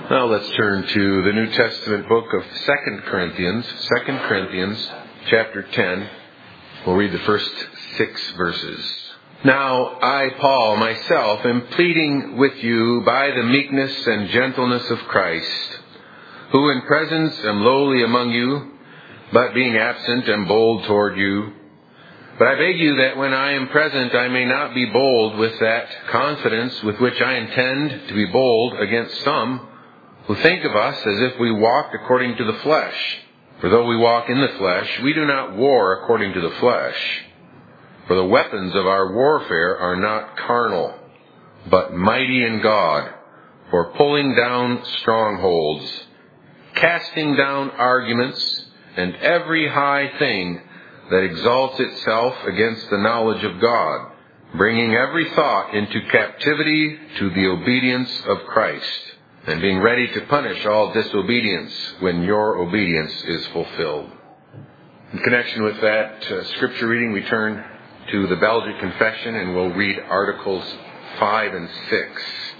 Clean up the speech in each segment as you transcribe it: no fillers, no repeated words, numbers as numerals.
Now let's turn to the New Testament book of 2 Corinthians. 2 Corinthians chapter 10. We'll read the first 6 verses. Now I, Paul, myself, am pleading with you by the meekness and gentleness of Christ, who in presence am lowly among you, but being absent am bold toward you. But I beg you that when I am present I may not be bold with that confidence with which I intend to be bold against some who think of us as if we walked according to the flesh. For though we walk in the flesh, we do not war according to the flesh. For the weapons of our warfare are not carnal, but mighty in God, for pulling down strongholds, casting down arguments, and every high thing that exalts itself against the knowledge of God, bringing every thought into captivity to the obedience of Christ, and being ready to punish all disobedience when your obedience is fulfilled. In connection with that scripture reading, we turn to the Belgic Confession, and we'll read Articles 5 and 6.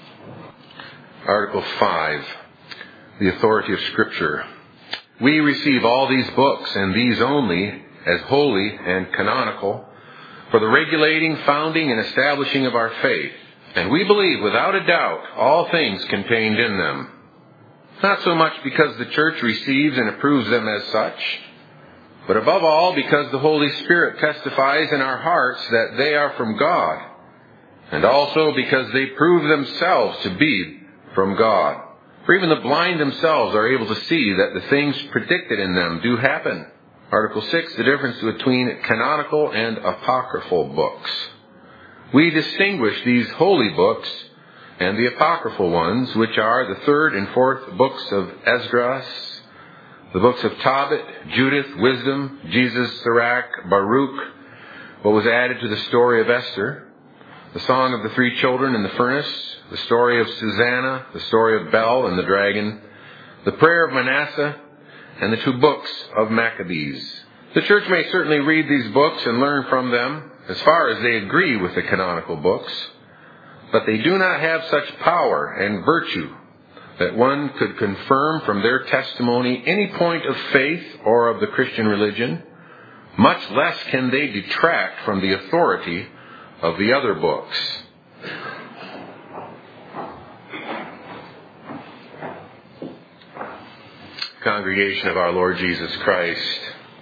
Article 5, the authority of Scripture. We receive all these books, and these only, as holy and canonical, for the regulating, founding, and establishing of our faith. And we believe without a doubt all things contained in them. Not so much because the Church receives and approves them as such, but above all because the Holy Spirit testifies in our hearts that they are from God, and also because they prove themselves to be from God. For even the blind themselves are able to see that the things predicted in them do happen. Article 6, the difference between canonical and apocryphal books. We distinguish these holy books and the apocryphal ones, which are the 3rd and 4th books of Esdras, the books of Tobit, Judith, Wisdom, Jesus, Sirach, Baruch, what was added to the story of Esther, the Song of the 3 Children in the Furnace, the story of Susanna, the story of Bel and the Dragon, the prayer of Manasseh, and the 2 books of Maccabees. The Church may certainly read these books and learn from them, as far as they agree with the canonical books, but they do not have such power and virtue that one could confirm from their testimony any point of faith or of the Christian religion. Much less can they detract from the authority of the other books. Congregation of our Lord Jesus Christ.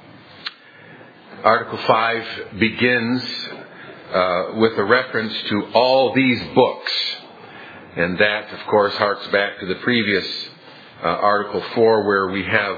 Article 5 begins with a reference to all these books. And that, of course, harks back to the previous Article 4, where we have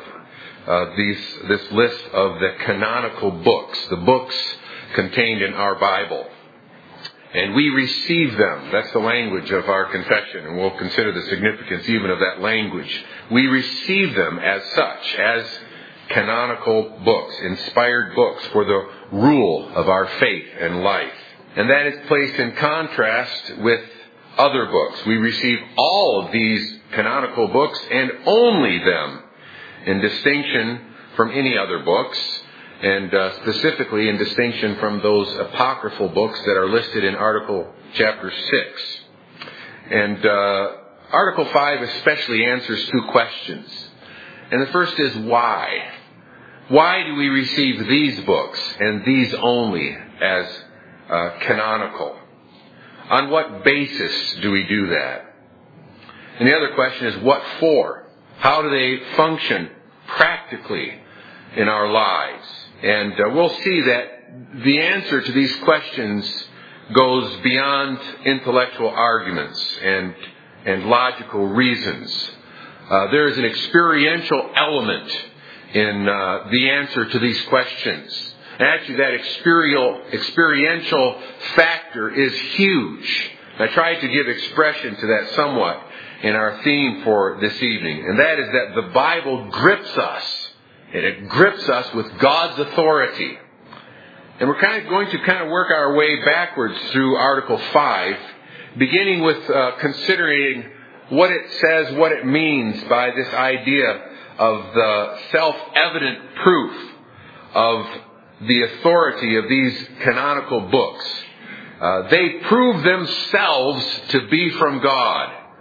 this list of the canonical books, the books contained in our Bible. And we receive them. That's the language of our confession, and we'll consider the significance even of that language. We receive them as such, as canonical books, inspired books for the rule of our faith and life. And that is placed in contrast with other books. We receive all of these canonical books and only them, in distinction from any other books, and specifically in distinction from those apocryphal books that are listed in Article chapter 6. And Article 5 especially answers 2 questions. And the first is why? Why do we receive these books and these only as canonical? On what basis do we do that? And the other question is what for? How do they function practically in our lives? And we'll see that the answer to these questions goes beyond intellectual arguments and logical reasons. There is an experiential element in the answer to these questions. And actually, that experiential factor is huge. I tried to give expression to that somewhat in our theme for this evening. And that is that the Bible grips us. And it grips us with God's authority. And we're going to work our way backwards through Article 5, beginning with considering what it says, what it means by this idea of the self-evident proof of the authority of these canonical books. They prove themselves to be from God.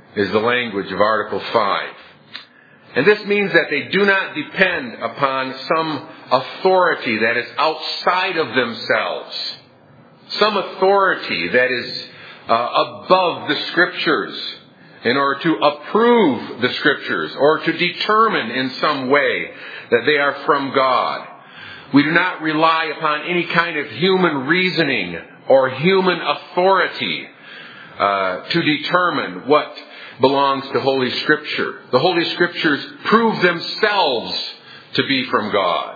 is the language of Article 5. And this means that they do not depend upon some authority that is outside of themselves, some authority that is above the Scriptures in order to approve the Scriptures or to determine in some way that they are from God. We do not rely upon any kind of human reasoning or human authority to determine what belongs to Holy Scripture. The Holy Scriptures prove themselves to be from God.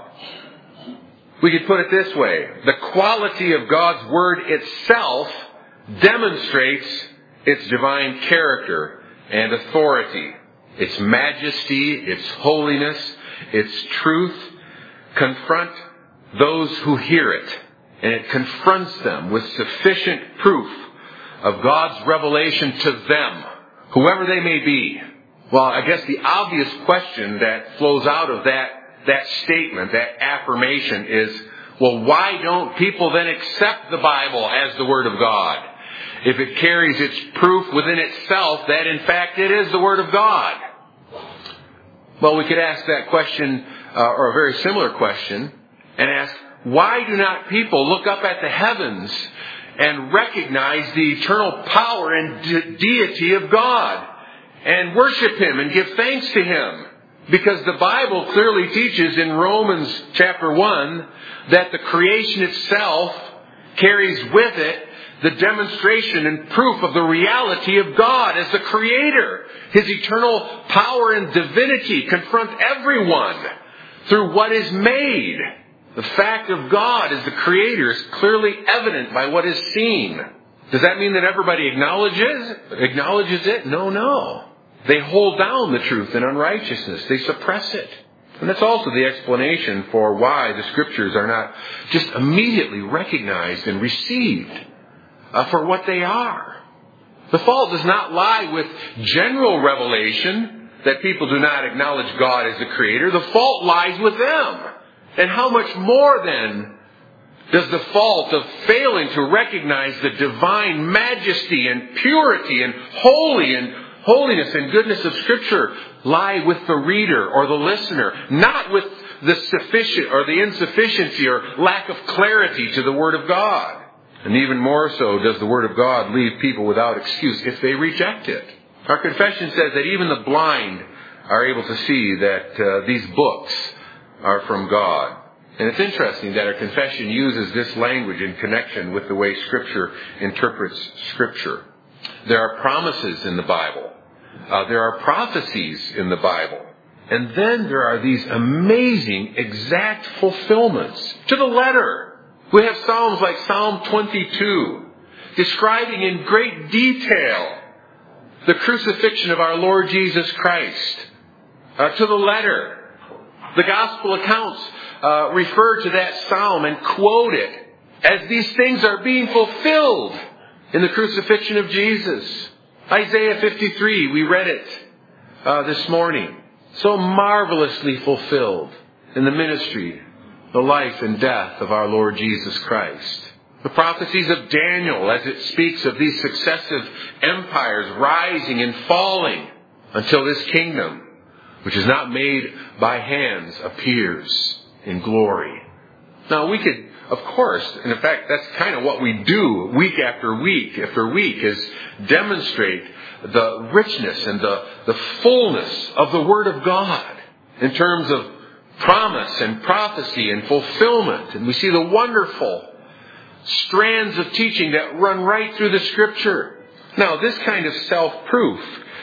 We could put it this way. The quality of God's Word itself demonstrates its divine character and authority. Its majesty, its holiness, its truth confront those who hear it. And it confronts them with sufficient proof of God's revelation to them, whoever they may be. Well, I guess the obvious question that flows out of that statement, that affirmation is, well, why don't people then accept the Bible as the Word of God? If it carries its proof within itself that in fact it is the Word of God. Well, we could ask that question, or a very similar question, and ask, why do not people look up at the heavens and recognize the eternal power and deity of God and worship Him and give thanks to Him? Because the Bible clearly teaches in Romans chapter 1 that the creation itself carries with it the demonstration and proof of the reality of God as the Creator. His eternal power and divinity confront everyone through what is made. The fact of God as the Creator is clearly evident by what is seen. Does that mean that everybody acknowledges it? No. They hold down the truth in unrighteousness. They suppress it. And that's also the explanation for why the Scriptures are not just immediately recognized and received for what they are. The fault does not lie with general revelation that people do not acknowledge God as the Creator. The fault lies with them. And how much more then does the fault of failing to recognize the divine majesty and purity and holiness and goodness of Scripture lie with the reader or the listener, not with the sufficient or the insufficiency or lack of clarity to the Word of God. And even more so does the Word of God leave people without excuse if they reject it. Our confession says that even the blind are able to see that these books are from God. And it's interesting that our confession uses this language in connection with the way Scripture interprets Scripture. There are promises in the Bible. There are prophecies in the Bible. And then there are these amazing exact fulfillments to the letter. We have Psalms like Psalm 22, describing in great detail the crucifixion of our Lord Jesus Christ. To the letter. The Gospel accounts refer to that Psalm and quote it as these things are being fulfilled in the crucifixion of Jesus. Isaiah 53, we read it this morning. So marvelously fulfilled in the ministry, the life and death of our Lord Jesus Christ. The prophecies of Daniel as it speaks of these successive empires rising and falling until this kingdom, which is not made by hands, appears in glory. Now we could, of course, and in fact that's kind of what we do week after week after week, is demonstrate the richness and the fullness of the Word of God in terms of promise and prophecy and fulfillment. And we see the wonderful strands of teaching that run right through the Scripture. Now, this kind of self-proof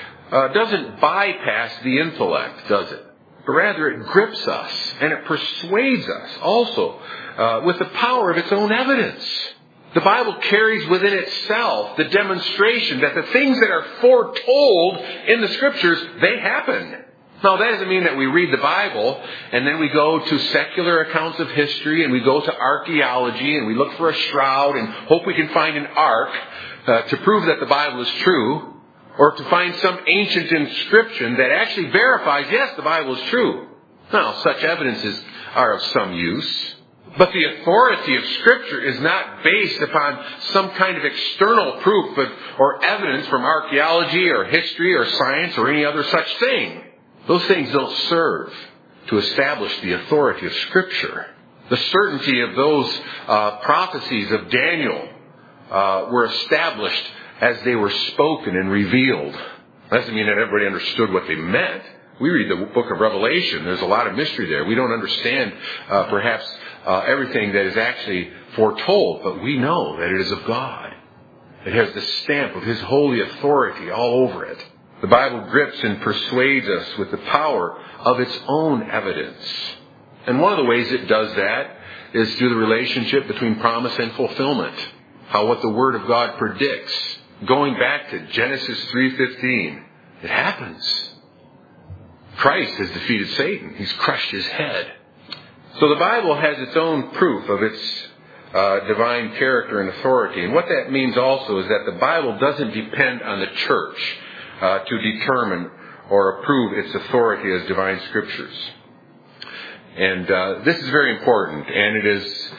doesn't bypass the intellect, does it? But rather it grips us and it persuades us also with the power of its own evidence. The Bible carries within itself the demonstration that the things that are foretold in the Scriptures, they happen. Now, that doesn't mean that we read the Bible and then we go to secular accounts of history and we go to archaeology and we look for a shroud and hope we can find an ark to prove that the Bible is true, or to find some ancient inscription that actually verifies, yes, the Bible is true. Now, such evidences are of some use. But the authority of Scripture is not based upon some kind of external proof or evidence from archaeology or history or science or any other such thing. Those things don't serve to establish the authority of Scripture. The certainty of those prophecies of Daniel were established as they were spoken and revealed. That doesn't mean that everybody understood what they meant. We read the book of Revelation. There's a lot of mystery there. We don't understand perhaps everything that is actually foretold, but we know that it is of God. It has the stamp of His holy authority all over it. The Bible grips and persuades us with the power of its own evidence. And one of the ways it does that is through the relationship between promise and fulfillment. How what the Word of God predicts, going back to Genesis 3:15, it happens. Christ has defeated Satan. He's crushed his head. So the Bible has its own proof of its divine character and authority. And what that means also is that the Bible doesn't depend on the church to determine or approve its authority as divine scriptures. And this is very important, and it is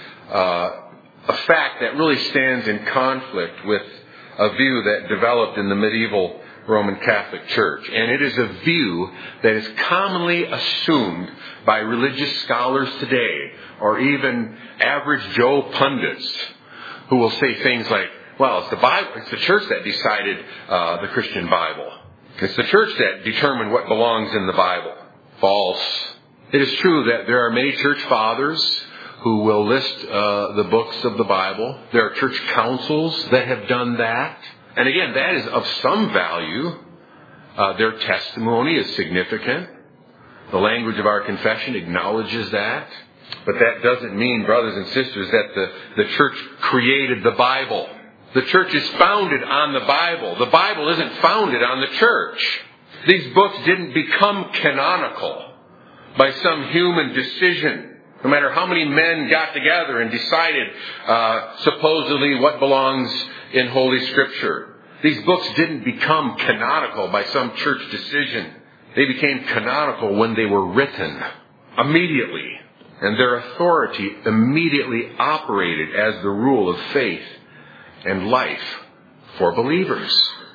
a fact that really stands in conflict with a view that developed in the medieval Roman Catholic Church. And it is a view that is commonly assumed by religious scholars today, or even average Joe pundits, who will say things like, well, it's the Bible, it's the church that decided the Christian Bible. It's the church that determined what belongs in the Bible. False. It is true that there are many church fathers who will list the books of the Bible. There are church councils that have done that. And again, that is of some value. Their testimony is significant. The language of our confession acknowledges that. But that doesn't mean, brothers and sisters, that the church created the Bible. The church is founded on the Bible. The Bible isn't founded on the church. These books didn't become canonical by some human decision. No matter how many men got together and decided supposedly what belongs in Holy Scripture. These books didn't become canonical by some church decision. They became canonical when they were written immediately. And their authority immediately operated as the rule of faith and life for believers.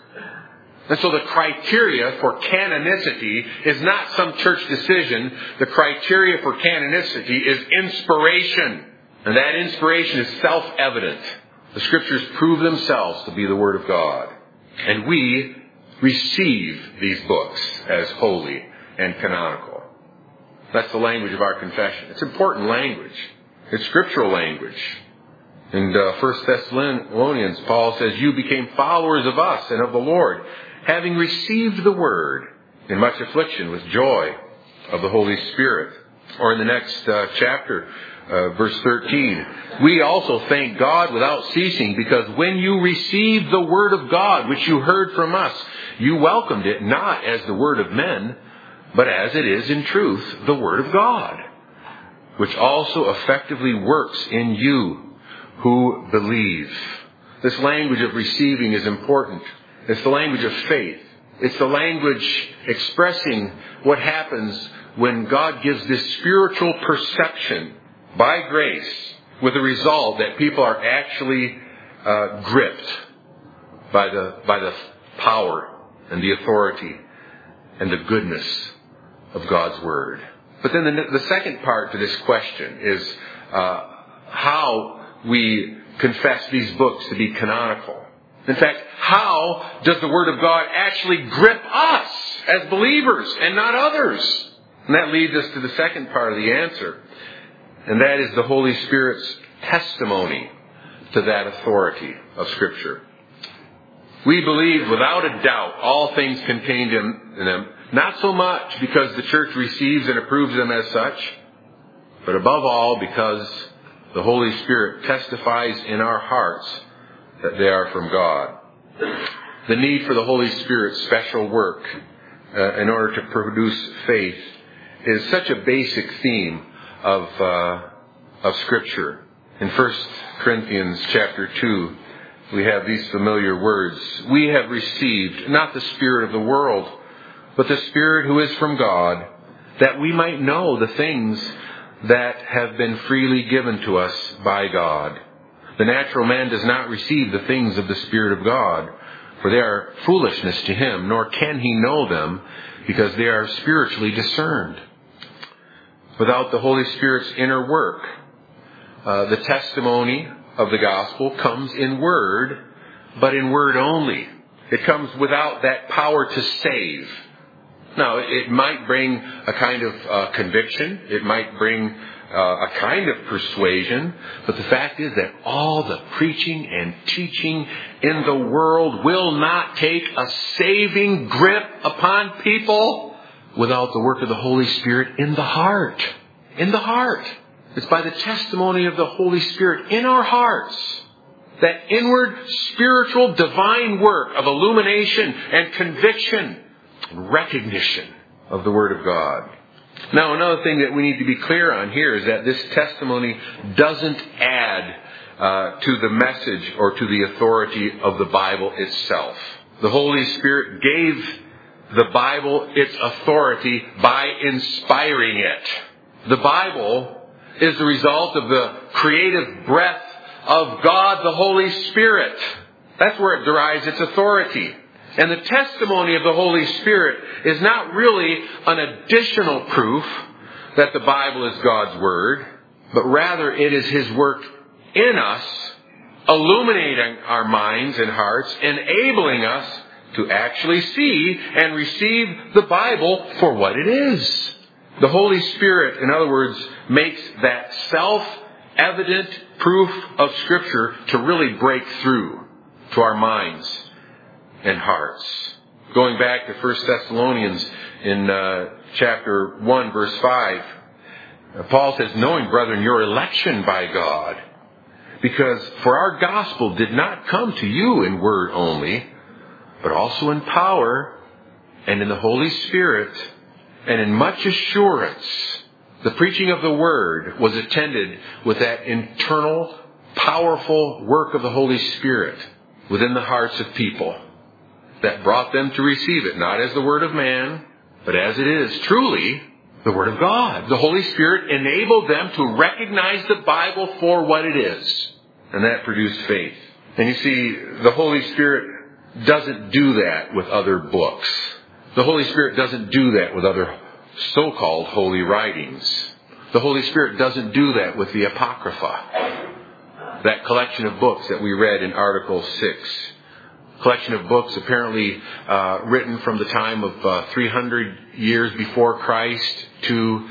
And so the criteria for canonicity is not some church decision. The criteria for canonicity is inspiration. And that inspiration is self-evident. The Scriptures prove themselves to be the Word of God. And we receive these books as holy and canonical. That's the language of our confession. It's important language. It's scriptural language. In 1 Thessalonians, Paul says, you became followers of us and of the Lord, having received the Word in much affliction with joy of the Holy Spirit. Or in the next chapter, verse 13, we also thank God without ceasing, because when you received the Word of God, which you heard from us, you welcomed it not as the word of men, but as it is in truth the Word of God, which also effectively works in you who believe. This language of receiving is important. It's the language of faith. It's the language expressing what happens when God gives this spiritual perception by grace, with the result that people are actually gripped by the power and the authority and the goodness of God's Word. But then the second part to this question is how we confess these books to be canonical. In fact, how does the Word of God actually grip us as believers and not others? And that leads us to the second part of the answer. And that is the Holy Spirit's testimony to that authority of Scripture. We believe without a doubt all things contained in them, not so much because the church receives and approves them as such, but above all because the Holy Spirit testifies in our hearts that they are from God. The need for the Holy Spirit's special work in order to produce faith is such a basic theme of Scripture. In 1 Corinthians chapter 2, we have these familiar words. We have received not the spirit of the world, but the Spirit who is from God, that we might know the things that have been freely given to us by God. The natural man does not receive the things of the Spirit of God, for they are foolishness to him, nor can he know them, because they are spiritually discerned. Without the Holy Spirit's inner work, the testimony of the gospel comes in word, but in word only. It comes without that power to save. Now, it might bring a kind of conviction. It might bring a kind of persuasion. But the fact is that all the preaching and teaching in the world will not take a saving grip upon people without the work of the Holy Spirit in the heart. In the heart. It's by the testimony of the Holy Spirit in our hearts. That inward, spiritual, divine work of illumination and conviction and recognition of the Word of God. Now, another thing that we need to be clear on here is that this testimony doesn't add to the message or to the authority of the Bible itself. The Holy Spirit gave the Bible its authority by inspiring it. The Bible is the result of the creative breath of God, the Holy Spirit. That's where it derives its authority. And the testimony of the Holy Spirit is not really an additional proof that the Bible is God's Word, but rather it is His work in us, illuminating our minds and hearts, enabling us to actually see and receive the Bible for what it is. The Holy Spirit, in other words, makes that self-evident proof of Scripture to really break through to our minds and hearts. Going back to 1 Thessalonians in chapter 1, verse 5, Paul says, knowing, brethren, your election by God, because for our gospel did not come to you in word only, but also in power and in the Holy Spirit and in much assurance. The preaching of the Word was attended with that internal, powerful work of the Holy Spirit within the hearts of people that brought them to receive it, not as the Word of man, but as it is truly the Word of God. The Holy Spirit enabled them to recognize the Bible for what it is, and that produced faith. And you see, the Holy Spirit doesn't do that with other books. The Holy Spirit doesn't do that with other so-called holy writings. The Holy Spirit doesn't do that with the Apocrypha, that collection of books that we read in Article 6. Collection of books apparently written from the time of 300 years before Christ to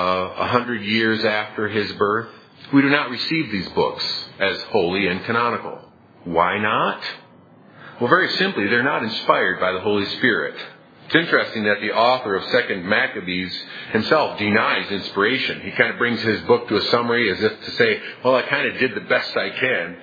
100 years after His birth. We do not receive these books as holy and canonical. Why not? Well, very simply, they're not inspired by the Holy Spirit. It's interesting that the author of 2 Maccabees himself denies inspiration. He kind of brings his book to a summary as if to say, well, I kind of did the best I can.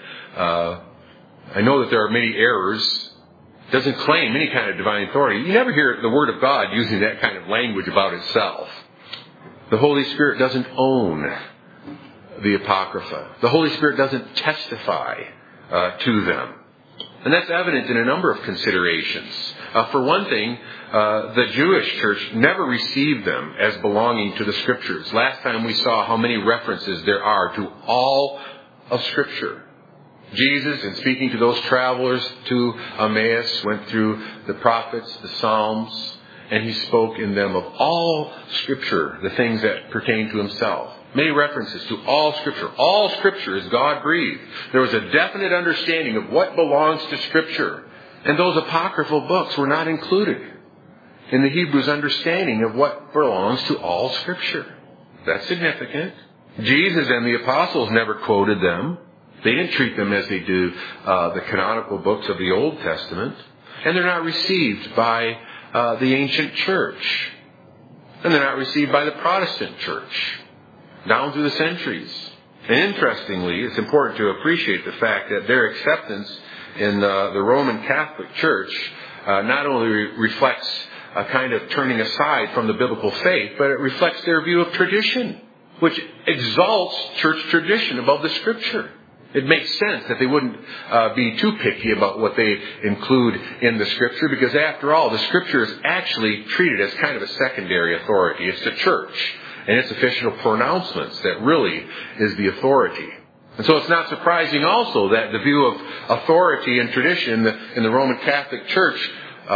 I know that there are many errors. Doesn't claim any kind of divine authority. You never hear the Word of God using that kind of language about itself. The Holy Spirit doesn't own the Apocrypha. The Holy Spirit doesn't testify to them. And that's evident in a number of considerations. For one thing, the Jewish church never received them as belonging to the Scriptures. Last time we saw how many references there are to all of Scripture. Jesus, in speaking to those travelers to Emmaus, went through the prophets, the Psalms, and He spoke in them of all Scripture, the things that pertain to Himself. Many references to all Scripture. All Scripture is God-breathed. There was a definite understanding of what belongs to Scripture. And those apocryphal books were not included in the Hebrews' understanding of what belongs to all Scripture. That's significant. Jesus and the apostles never quoted them. They didn't treat them as they do the canonical books of the Old Testament. And they're not received by the ancient church. And they're not received by the Protestant church down through the centuries. And interestingly, it's important to appreciate the fact that their acceptance in the Roman Catholic Church not only reflects a kind of turning aside from the biblical faith, but it reflects their view of tradition, which exalts church tradition above the Scripture. It makes sense that they wouldn't be too picky about what they include in the Scripture, because after all, the Scripture is actually treated as kind of a secondary authority. It's the church and its official pronouncements that really is the authority. And so it's not surprising also that the view of authority and tradition in the Roman Catholic Church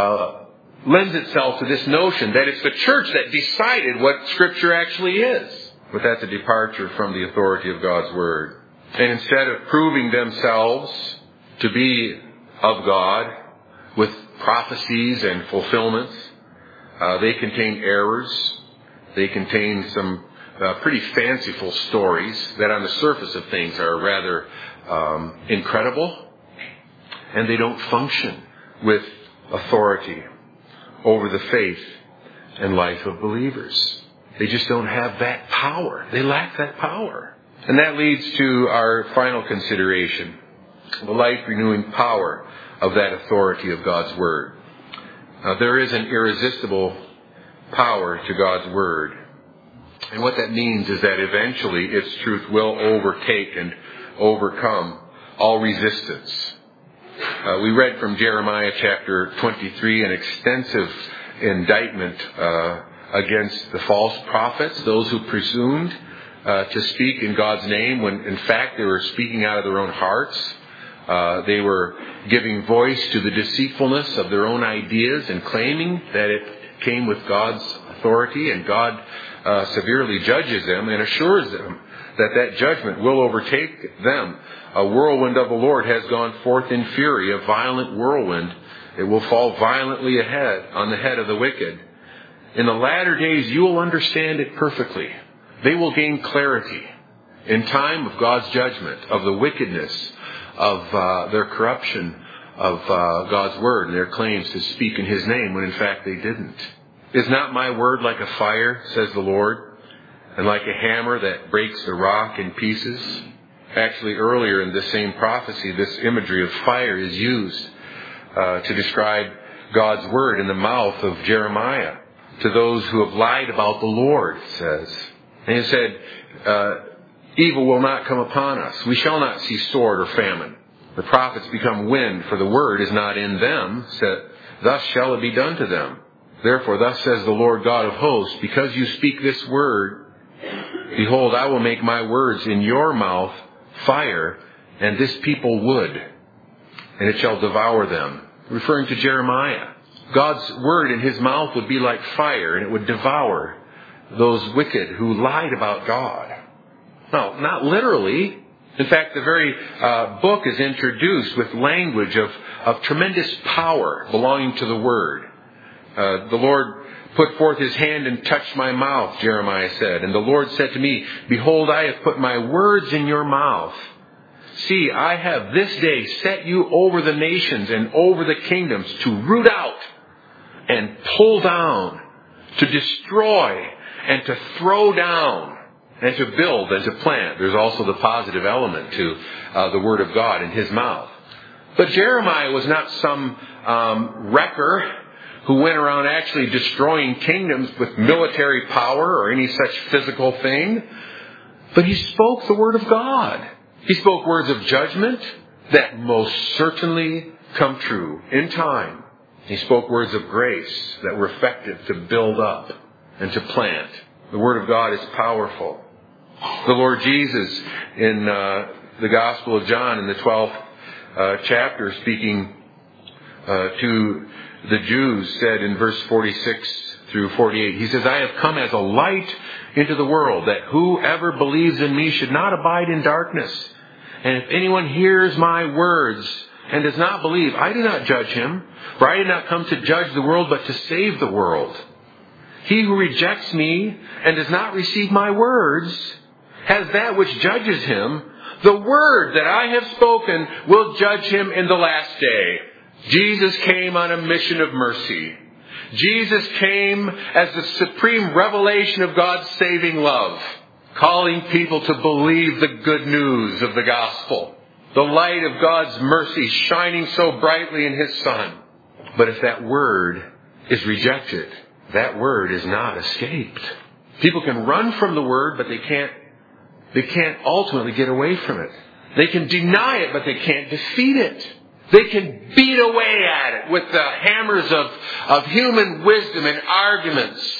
lends itself to this notion that it's the church that decided what Scripture actually is. But that's a departure from the authority of God's Word. And instead of proving themselves to be of God with prophecies and fulfillments, they contain errors. They contain some pretty fanciful stories that on the surface of things are rather incredible. And they don't function with authority over the faith and life of believers. They just don't have that power. They lack that power. And that leads to our final consideration, the life-renewing power of that authority of God's Word. There is an irresistible power to God's Word. And what that means is that eventually its truth will overtake and overcome all resistance. We read from Jeremiah chapter 23 an extensive indictment against the false prophets, those who presumed to speak in God's name when in fact they were speaking out of their own hearts. They were giving voice to the deceitfulness of their own ideas and claiming that it came with God's authority, and God severely judges them and assures them that that judgment will overtake them. A whirlwind of the Lord has gone forth in fury, a violent whirlwind. It will fall violently on the head of the wicked. In the latter days you will understand it perfectly. They will gain clarity in time of God's judgment, of the wickedness of their corruption of God's Word and their claims to speak in His name when in fact they didn't. Is not my word like a fire, says the Lord, and like a hammer that breaks the rock in pieces? Actually, earlier in this same prophecy, this imagery of fire is used to describe God's Word in the mouth of Jeremiah to those who have lied about the Lord, it says. And He said, evil will not come upon us. We shall not see sword or famine. The prophets become wind, for the word is not in them. Thus shall it be done to them. Therefore, thus says the Lord God of hosts, because you speak this word, behold, I will make my words in your mouth fire, and this people wood, and it shall devour them. Referring to Jeremiah. God's word in his mouth would be like fire, and it would devour those wicked who lied about God. No, not literally. In fact, the very book is introduced with language of tremendous power belonging to the Word. The Lord put forth His hand and touched my mouth, Jeremiah said. And the Lord said to me, behold, I have put my words in your mouth. See, I have this day set you over the nations and over the kingdoms to root out and pull down, to destroy and to throw down, and to build and to plant. There's also the positive element to the Word of God in his mouth. But Jeremiah was not some wrecker who went around actually destroying kingdoms with military power or any such physical thing. But he spoke the Word of God. He spoke words of judgment that most certainly come true in time. He spoke words of grace that were effective to build up and to plant. The Word of God is powerful. The Lord Jesus in the Gospel of John in the 12th chapter, speaking to the Jews, said in verse 46 through 48, He says, I have come as a light into the world, that whoever believes in me should not abide in darkness. And if anyone hears my words and does not believe, I do not judge him, for I did not come to judge the world, but to save the world. He who rejects me and does not receive my words has that which judges him. The word that I have spoken will judge him in the last day. Jesus came on a mission of mercy. Jesus came as the supreme revelation of God's saving love, calling people to believe the good news of the gospel. The light of God's mercy shining so brightly in His Son. But if that word is rejected, that word is not escaped. People can run from the word, but they can't ultimately get away from it. They can deny it, but they can't defeat it. They can beat away at it with the hammers of human wisdom and arguments.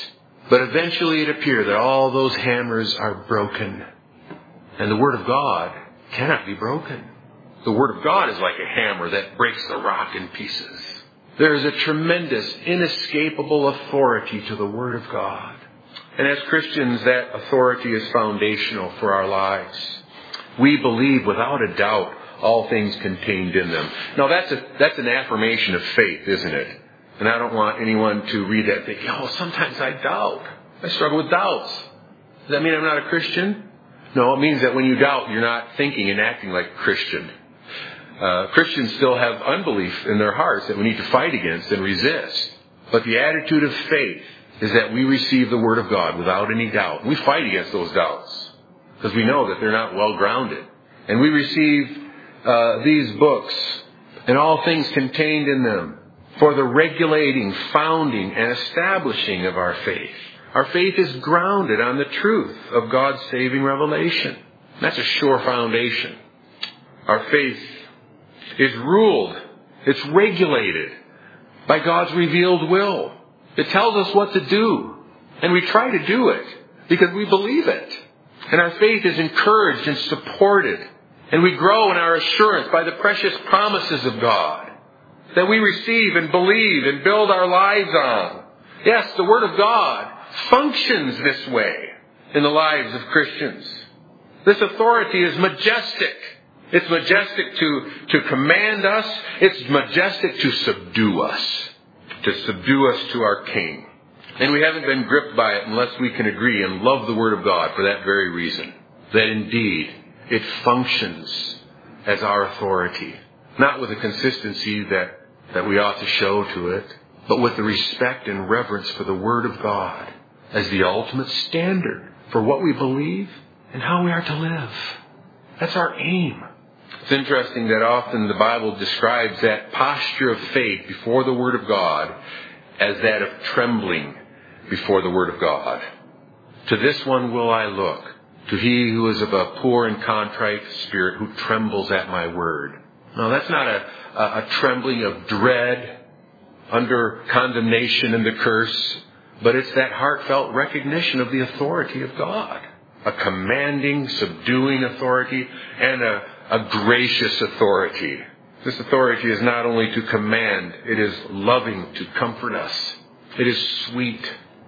But eventually it appeared that all those hammers are broken. And the Word of God cannot be broken. The Word of God is like a hammer that breaks the rock in pieces. There is a tremendous, inescapable authority to the Word of God. And as Christians, that authority is foundational for our lives. We believe without a doubt all things contained in them. Now that's an affirmation of faith, isn't it? And I don't want anyone to read that and think, sometimes I doubt. I struggle with doubts. Does that mean I'm not a Christian? No, it means that when you doubt, you're not thinking and acting like a Christian. Christians still have unbelief in their hearts that we need to fight against and resist. But the attitude of faith is that we receive the Word of God without any doubt. We fight against those doubts because we know that they're not well grounded. And we receive these books and all things contained in them for the regulating, founding, and establishing of our faith. Our faith is grounded on the truth of God's saving revelation. That's a sure foundation. Our faith is ruled, it's regulated by God's revealed will. It tells us what to do, and we try to do it because we believe it. And our faith is encouraged and supported, and we grow in our assurance by the precious promises of God that we receive and believe and build our lives on. Yes, the Word of God functions this way in the lives of Christians. This authority is majestic. It's majestic to command us. It's majestic to subdue us to our King. And we haven't been gripped by it unless we can agree and love the Word of God for that very reason. That indeed it functions as our authority. Not with the consistency that we ought to show to it, but with the respect and reverence for the Word of God as the ultimate standard for what we believe and how we are to live. That's our aim. It's interesting that often the Bible describes that posture of faith before the Word of God as that of trembling before the Word of God. To this one will I look, to he who is of a poor and contrite spirit, who trembles at my word. No, that's not a trembling of dread under condemnation and the curse, but it's that heartfelt recognition of the authority of God. A commanding, subduing authority and a gracious authority. This authority is not only to command, it is loving to comfort us. It is sweet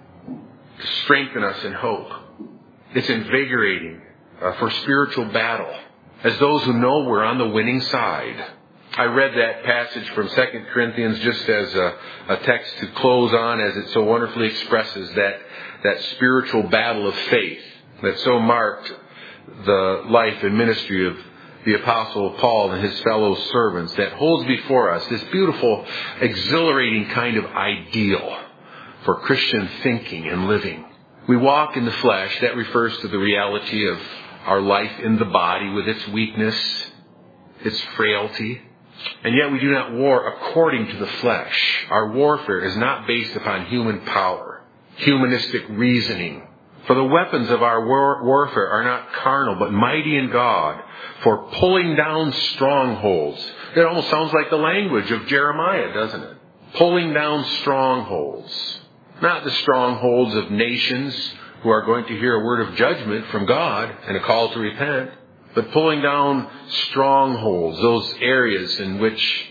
to strengthen us in hope. It's invigorating for spiritual battle, as those who know we're on the winning side. I read that passage from 2 Corinthians just as a text to close on, as it so wonderfully expresses that spiritual battle of faith that so marked the life and ministry of the Apostle Paul and his fellow servants, that holds before us this beautiful, exhilarating kind of ideal for Christian thinking and living. We walk in the flesh. That refers to the reality of our life in the body with its weakness, its frailty. And yet we do not war according to the flesh. Our warfare is not based upon human power, humanistic reasoning. For the weapons of our warfare are not carnal, but mighty in God for pulling down strongholds. It almost sounds like the language of Jeremiah, doesn't it? Pulling down strongholds. Not the strongholds of nations who are going to hear a word of judgment from God and a call to repent, but pulling down strongholds, those areas in which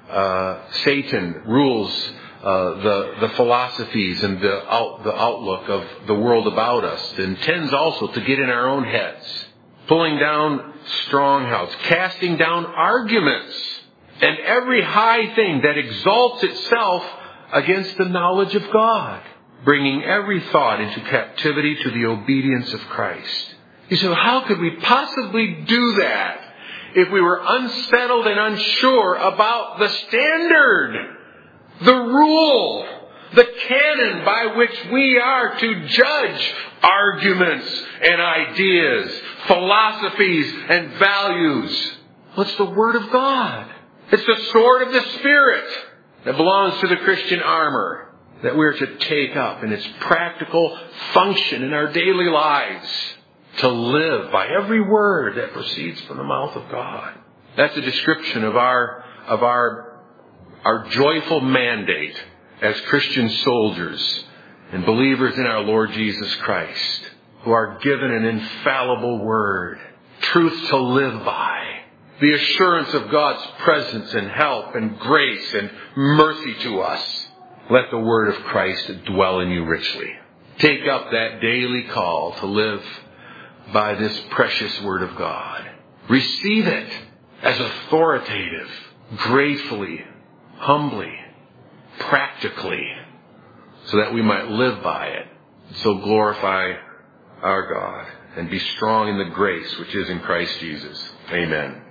Satan rules the philosophies and the outlook of the world about us, and tends also to get in our own heads. Pulling down strongholds, casting down arguments, and every high thing that exalts itself against the knowledge of God, bringing every thought into captivity to the obedience of Christ. You say, well, how could we possibly do that if we were unsettled and unsure about the standard, the rule, the canon by which we are to judge arguments and ideas, philosophies and values? What's the Word of God? It's the sword of the Spirit that belongs to the Christian armor that we're to take up in its practical function in our daily lives, to live by every word that proceeds from the mouth of God. That's a description of our joyful mandate as Christian soldiers and believers in our Lord Jesus Christ, who are given an infallible word, truth to live by, the assurance of God's presence and help and grace and mercy to us. Let the word of Christ dwell in you richly. Take up that daily call to live by this precious word of God. Receive it as authoritative, gratefully, humbly, practically, so that we might live by it. So glorify our God and be strong in the grace which is in Christ Jesus. Amen.